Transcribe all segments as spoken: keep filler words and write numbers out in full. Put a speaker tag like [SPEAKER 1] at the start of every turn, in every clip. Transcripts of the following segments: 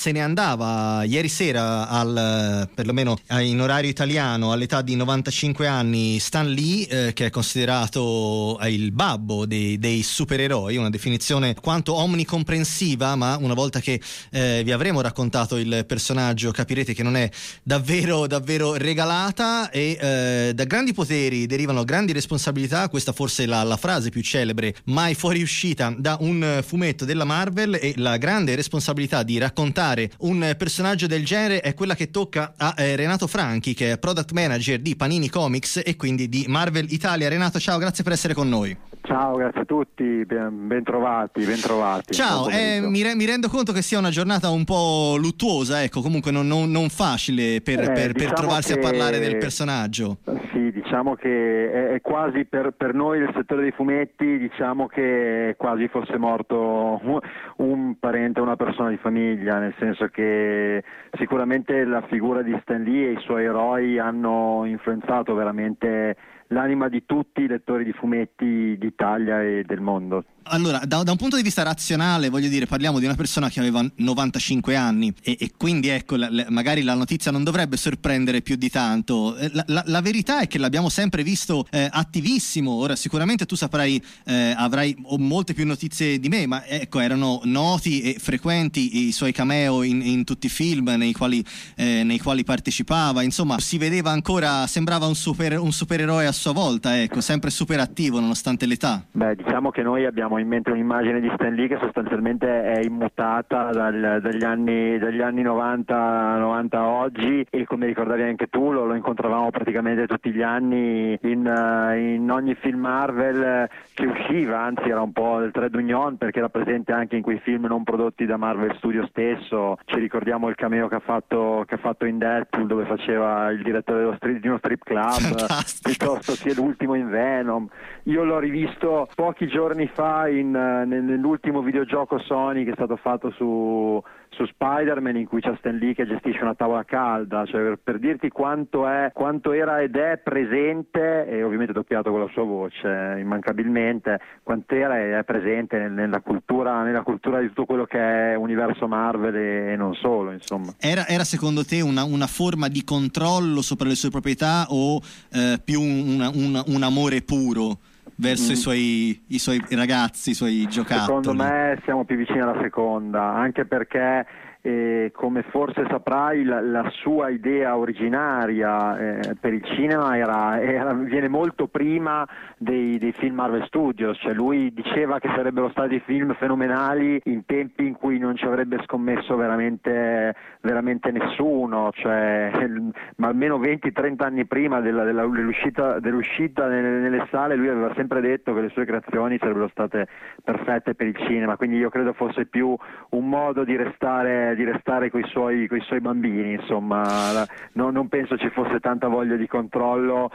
[SPEAKER 1] se ne andava ieri sera, al perlomeno in orario italiano, all'età di novantacinque anni, Stan Lee, eh, che è considerato il babbo dei, dei supereroi, una definizione quanto omnicomprensiva, ma una volta che eh, vi avremo raccontato il personaggio capirete che non è davvero davvero regalata. E eh, da grandi poteri derivano grandi responsabilità, questa forse è la, la frase più celebre mai fuoriuscita da un fumetto della Marvel, e la grande responsabilità di raccontare un personaggio del genere è quella che tocca a eh, Renato Franchi, che è product manager di Panini Comics e quindi di Marvel Italia. Renato, ciao, grazie per essere con noi.
[SPEAKER 2] Ciao, grazie a tutti, ben, ben trovati, ben trovati.
[SPEAKER 1] Ciao, eh, mi, re, mi rendo conto che sia una giornata un po' luttuosa, ecco, comunque non, non, non facile per,
[SPEAKER 2] eh,
[SPEAKER 1] per,
[SPEAKER 2] diciamo
[SPEAKER 1] per trovarsi
[SPEAKER 2] che,
[SPEAKER 1] a parlare del personaggio.
[SPEAKER 2] Sì, diciamo che è, è quasi per, per noi del settore dei fumetti, diciamo che quasi fosse morto un, un parente, una persona di famiglia, nel senso che sicuramente la figura di Stan Lee e i suoi eroi hanno influenzato veramente l'anima di tutti i lettori di fumetti d'Italia e del mondo.
[SPEAKER 1] Allora, da, da un punto di vista razionale, voglio dire, parliamo di una persona che aveva novantacinque anni e, e quindi ecco, la, la, magari la notizia non dovrebbe sorprendere più di tanto. La, la, la verità è che l'abbiamo sempre visto eh, attivissimo. Ora sicuramente tu saprai, eh, avrai molte più notizie di me, ma ecco, erano noti e frequenti i suoi cameo in, in tutti i film nei quali, eh, nei quali partecipava. Insomma, si vedeva ancora, sembrava un, super, un supereroe a sua volta, ecco, sempre super attivo nonostante l'età.
[SPEAKER 2] Beh, diciamo che noi abbiamo in mente un'immagine di Stan Lee che sostanzialmente è immutata dal, dagli anni dagli anni novanta novanta a oggi, e come ricordavi anche tu lo, lo incontravamo praticamente tutti gli anni in, uh, in ogni film Marvel che usciva, anzi era un po' del trade union perché era presente anche in quei film non prodotti da Marvel Studio stesso. Ci ricordiamo il cameo che ha fatto che ha fatto in Deadpool, dove faceva il direttore dello strip, di uno strip club, piuttosto che l'ultimo in Venom. Io l'ho rivisto pochi giorni fa in, nell'ultimo videogioco Sony che è stato fatto su, su Spider-Man, in cui c'è Stan Lee che gestisce una tavola calda, cioè per, per dirti quanto è quanto era ed è presente, e ovviamente doppiato con la sua voce immancabilmente, quant'era e è presente nel, nella cultura nella cultura di tutto quello che è universo Marvel e, e non solo, insomma.
[SPEAKER 1] Era, era secondo te una, una forma di controllo sopra le sue proprietà o eh, più un, un, un amore puro verso mm. i suoi i suoi ragazzi, i suoi giocattoli?
[SPEAKER 2] Secondo me siamo più vicini alla seconda, anche perché eh, come forse saprai la, la sua idea originaria eh, per il cinema era, era viene molto prima dei, dei film Marvel Studios, cioè lui diceva che sarebbero stati film fenomenali in tempi in cui non ci avrebbe scommesso veramente veramente nessuno, cioè ma almeno venti trenta anni prima della, della, dell'uscita, dell'uscita nelle, nelle sale lui aveva sempre detto che le sue creazioni sarebbero state perfette per il cinema, quindi io credo fosse più un modo di restare di restare coi suoi coi suoi bambini, insomma. La, no, non penso ci fosse tanta voglia di controllo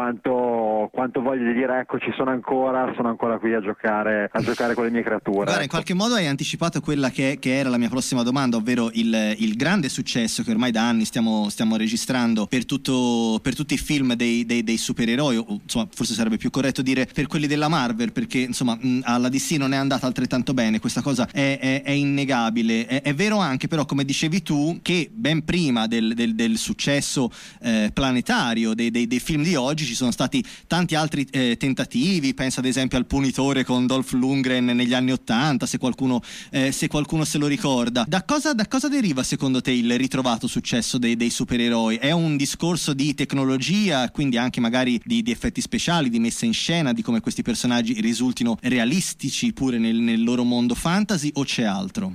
[SPEAKER 2] quanto quanto voglia di dire ecco ci sono ancora sono ancora qui a giocare a giocare con le mie creature.
[SPEAKER 1] Guarda,
[SPEAKER 2] ecco.
[SPEAKER 1] In qualche modo hai anticipato quella che, che era la mia prossima domanda, ovvero il, il grande successo che ormai da anni stiamo, stiamo registrando per tutto per tutti i film dei, dei, dei supereroi, o insomma forse sarebbe più corretto dire per quelli della Marvel, perché insomma mh, alla D C non è andata altrettanto bene, questa cosa è, è, è innegabile. È, è vero anche però, come dicevi tu, che ben prima del, del, del successo eh, planetario dei, dei, dei film di oggi ci sono stati tanti altri eh, tentativi. Pensa ad esempio al Punitore con Dolph Lundgren negli anni ottanta, se qualcuno, eh, se qualcuno se lo ricorda. Da cosa, da cosa deriva secondo te il ritrovato successo dei, dei supereroi? È un discorso di tecnologia, quindi anche magari di, di effetti speciali, di messa in scena, di come questi personaggi risultino realistici pure nel, nel loro mondo fantasy, o c'è altro?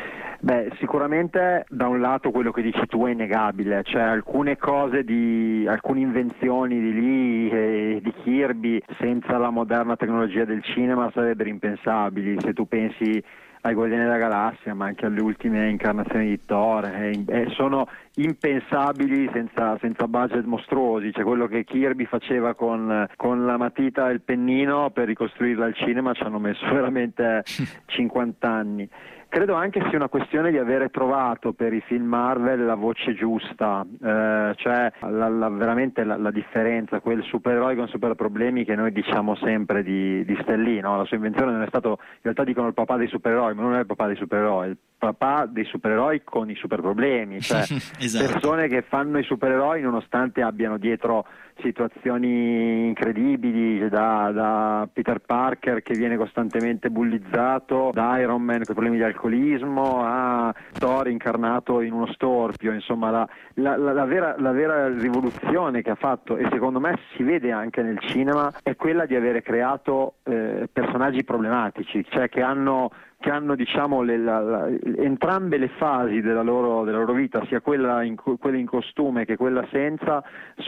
[SPEAKER 2] Beh, sicuramente da un lato quello che dici tu è innegabile, cioè alcune cose di alcune invenzioni di Lee e di Kirby senza la moderna tecnologia del cinema sarebbero impensabili. Se tu pensi ai Guardiani della Galassia, ma anche alle ultime incarnazioni di Thor, eh, eh, sono impensabili senza, senza budget mostruosi, cioè quello che Kirby faceva con, con la matita e il pennino per ricostruirla al cinema ci hanno messo veramente cinquanta anni. credo anche sia una questione di avere trovato per i film Marvel la voce giusta, eh, cioè la, la, veramente la, la differenza, quel supereroe con super problemi che noi diciamo sempre di, di Stan Lee, no? La sua invenzione non è stato, in realtà dicono il papà dei supereroi, ma non è il papà dei supereroi, il papà dei supereroi con i super problemi, cioè esatto. Persone che fanno i supereroi nonostante abbiano dietro situazioni incredibili, da, da Peter Parker che viene costantemente bullizzato, da Iron Man con problemi di alcolismo, a Thor incarnato in uno storpio, insomma la, la, la, la, vera, la vera rivoluzione che ha fatto, e secondo me si vede anche nel cinema, è quella di avere creato eh, personaggi problematici, cioè che hanno che hanno diciamo le, la, la, entrambe le fasi della loro, della loro vita, sia quella in, quella in costume che quella senza,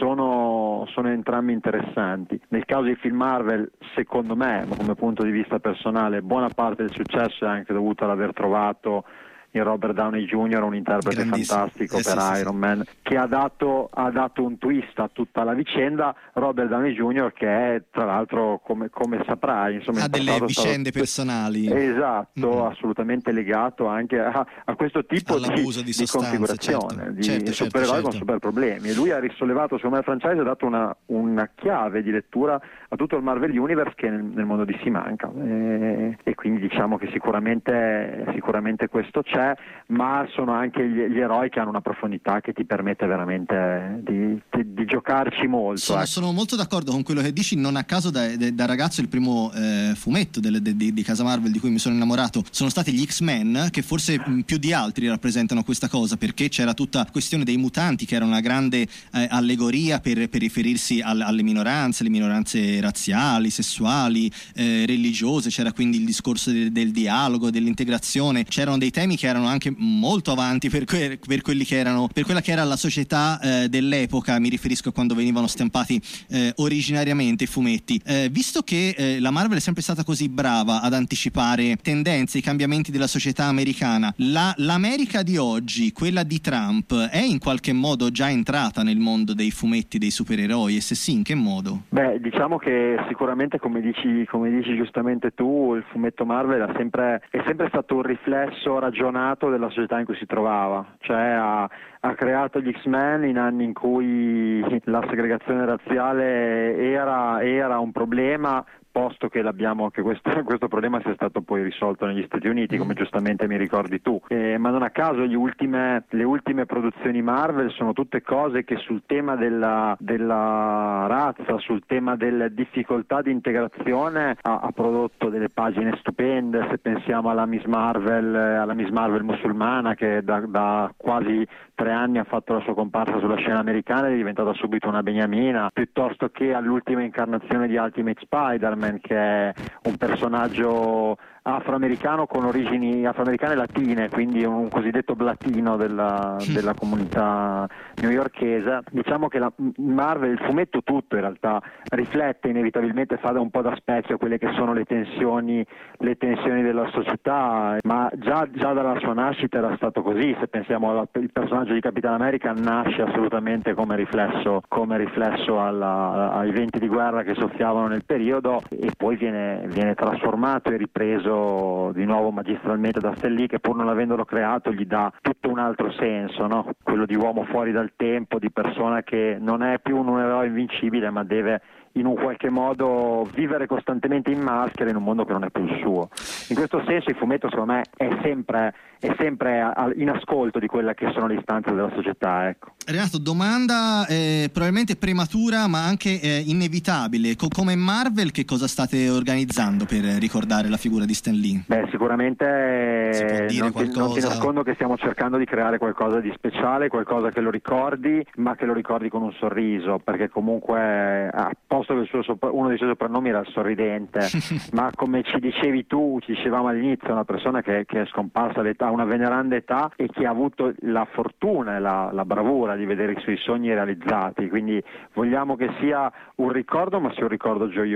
[SPEAKER 2] sono, sono entrambi interessanti. Nel caso dei film Marvel, secondo me, come punto di vista personale, buona parte del successo è anche dovuta all'aver trovato in Robert Downey junior, un interprete fantastico eh, per sì, Iron sì. Man, che ha dato, ha dato un twist a tutta la vicenda. Robert Downey junior che è, tra l'altro, come, come saprai, insomma,
[SPEAKER 1] ha delle vicende stato... personali.
[SPEAKER 2] Esatto, mm-hmm. assolutamente legato anche a, a questo tipo di,
[SPEAKER 1] di,
[SPEAKER 2] di
[SPEAKER 1] sostanze,
[SPEAKER 2] configurazione,
[SPEAKER 1] certo.
[SPEAKER 2] di
[SPEAKER 1] certo,
[SPEAKER 2] supereroi
[SPEAKER 1] certo,
[SPEAKER 2] con
[SPEAKER 1] certo.
[SPEAKER 2] super problemi. E lui ha risollevato, secondo me, il franchise, ha dato una, una chiave di lettura a tutto il Marvel Universe che nel, nel mondo D C manca. E, e quindi diciamo che sicuramente, sicuramente questo c'è, ma sono anche gli, gli eroi che hanno una profondità che ti permette veramente di, di, di giocarci molto.
[SPEAKER 1] Sono,
[SPEAKER 2] ecco.
[SPEAKER 1] sono molto d'accordo con quello che dici. Non a caso da, da ragazzo il primo eh, fumetto del, de, de, di Casa Marvel di cui mi sono innamorato sono stati gli X-Men, che forse mh, più di altri rappresentano questa cosa, perché c'era tutta la questione dei mutanti che era una grande eh, allegoria per, per riferirsi al, alle minoranze, le minoranze razziali, sessuali, eh, religiose. C'era quindi il discorso del, del dialogo, dell'integrazione. C'erano dei temi che erano anche molto avanti per, que- per quelli che erano per quella che era la società eh, dell'epoca. Mi riferisco a quando venivano stampati eh, originariamente i fumetti. Eh, visto che eh, la Marvel è sempre stata così brava ad anticipare tendenze, i cambiamenti della società americana, la, l'America di oggi, quella di Trump, è in qualche modo già entrata nel mondo dei fumetti dei supereroi, e se sì, in che modo?
[SPEAKER 2] Beh, diciamo che sicuramente, come dici, come dici giustamente tu, il fumetto Marvel è sempre, è sempre stato un riflesso ragionato della società in cui si trovava, cioè ha, ha creato gli X-Men in anni in cui la segregazione razziale era, era un problema, posto che l'abbiamo che questo, questo problema sia stato poi risolto negli Stati Uniti, come giustamente mi ricordi tu, eh, ma non a caso gli ultime, le ultime produzioni Marvel sono tutte cose che sul tema della, della razza, sul tema della difficoltà di integrazione ha, ha prodotto delle pagine stupende. Se pensiamo alla Miss Marvel, alla Miss Marvel musulmana, che da, da quasi tre anni ha fatto la sua comparsa sulla scena americana, è diventata subito una beniamina, piuttosto che all'ultima incarnazione di Ultimate Spider-Man, che è un personaggio afroamericano con origini afroamericane latine, quindi un cosiddetto blatino della, della comunità newyorkese. Diciamo che la Marvel, il fumetto tutto in realtà, riflette inevitabilmente, fa da un po' da specchio a quelle che sono le tensioni, le tensioni della società, ma già, già dalla sua nascita era stato così. Se pensiamo al personaggio di Capitan America, nasce assolutamente come riflesso, come riflesso alla, ai venti di guerra che soffiavano nel periodo, e poi viene, viene trasformato e ripreso di nuovo magistralmente da Stan Lee, che pur non avendolo creato gli dà tutto un altro senso, no? Quello di uomo fuori dal tempo, di persona che non è più un eroe invincibile, ma deve in un qualche modo vivere costantemente in maschera in un mondo che non è più il suo. In questo senso il fumetto, secondo me, è sempre, è sempre in ascolto di quelle che sono le istanze della società, ecco.
[SPEAKER 1] Renato, domanda eh, probabilmente prematura ma anche eh, inevitabile: Co- come Marvel che cosa state organizzando per ricordare la figura di Stan Lee?
[SPEAKER 2] Beh, sicuramente non ti, non ti nascondo che stiamo cercando di creare qualcosa di speciale, qualcosa che lo ricordi, ma che lo ricordi con un sorriso, perché comunque a posto che il suo sopra- uno dei suoi soprannomi era il sorridente, ma come ci dicevi tu, ci dicevamo all'inizio, è una persona che, che è scomparsa all'età, una veneranda età, e che ha avuto la fortuna e la, la bravura di vedere i suoi sogni realizzati, quindi vogliamo che sia un ricordo, ma sia un ricordo gioioso.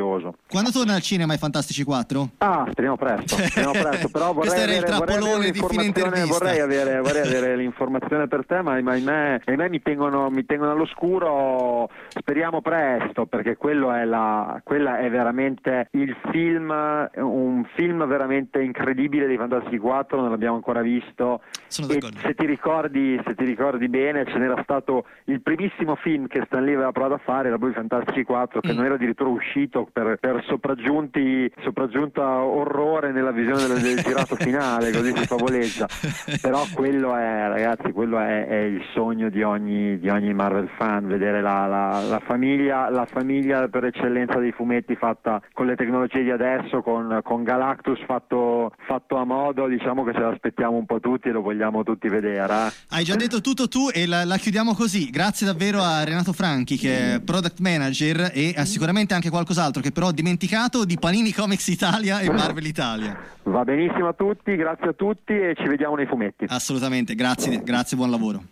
[SPEAKER 1] Quando torna al cinema i Fantastici quattro?
[SPEAKER 2] Ah, speriamo presto, speriamo presto, però vorrei
[SPEAKER 1] Questo era il
[SPEAKER 2] avere, vorrei
[SPEAKER 1] trappolone
[SPEAKER 2] avere
[SPEAKER 1] di fine
[SPEAKER 2] l'informazione,
[SPEAKER 1] intervista.
[SPEAKER 2] vorrei avere, vorrei avere l'informazione per te, ma, ma ahimè, ahimè mi tengono, mi tengono all'oscuro. Speriamo presto, perché quello è la, quella è veramente il film, un film veramente incredibile dei Fantastici quattro, non l'abbiamo ancora visto.
[SPEAKER 1] Sono
[SPEAKER 2] E
[SPEAKER 1] d'accordo.
[SPEAKER 2] se ti ricordi, se ti ricordi bene, ce n'era stato il primissimo film che Stan Lee aveva provato a fare, era poi i Fantastici quattro, che
[SPEAKER 1] Mm.
[SPEAKER 2] non era addirittura uscito per, per sopraggiunti sopraggiunta orrore nella visione del, del girato finale, così si favoleggia. Però quello è, ragazzi, quello è, è il sogno di ogni, di ogni Marvel fan, vedere la, la, la famiglia la famiglia per eccellenza dei fumetti fatta con le tecnologie di adesso, con, con Galactus fatto, fatto a modo. Diciamo che ce l'aspettiamo un po' tutti e lo vogliamo tutti vedere. Eh?
[SPEAKER 1] Hai già detto tutto tu e la, la chiudiamo così. Grazie davvero a Renato Franchi, che è Product Manager, e ha sicuramente anche qualcos'altro che però ho dimenticato, di Panini Comics Italia e Marvel Italia.
[SPEAKER 2] Va benissimo a tutti, grazie a tutti e ci vediamo nei fumetti.
[SPEAKER 1] Assolutamente, grazie, grazie, buon lavoro.